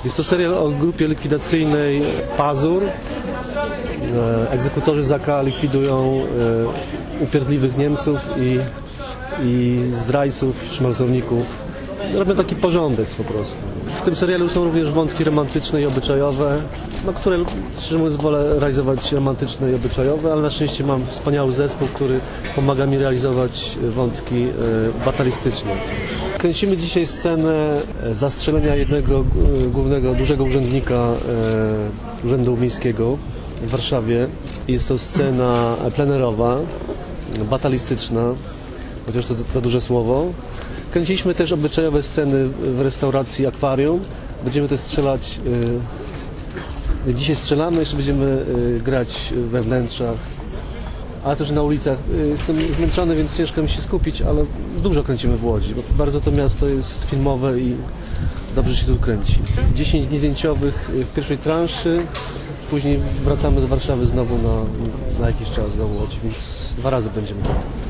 Jest to serial o grupie likwidacyjnej Pazur. Egzekutorzy Zaka likwidują upierdliwych Niemców i zdrajców, szmalcowników. Robią taki porządek po prostu. W tym serialu są również wątki romantyczne i obyczajowe, które, szczerze mówiąc, wolę realizować romantyczne i obyczajowe, ale na szczęście mam wspaniały zespół, który pomaga mi realizować wątki batalistyczne. Kręcimy dzisiaj scenę zastrzelenia jednego głównego, dużego urzędnika Urzędu Miejskiego w Warszawie. Jest to scena plenerowa, batalistyczna, chociaż to za duże słowo. Kręciliśmy też obyczajowe sceny w restauracji Akwarium. Będziemy też strzelać, dzisiaj strzelamy, jeszcze będziemy grać we wnętrzach, ale też na ulicach. Jestem zmęczony, więc ciężko mi się skupić, ale dużo kręcimy w Łodzi, bo bardzo to miasto jest filmowe i dobrze się tu kręci. 10 dni zdjęciowych w pierwszej transzy, później wracamy z Warszawy znowu na jakiś czas do Łodzi, więc 2 razy będziemy tutaj.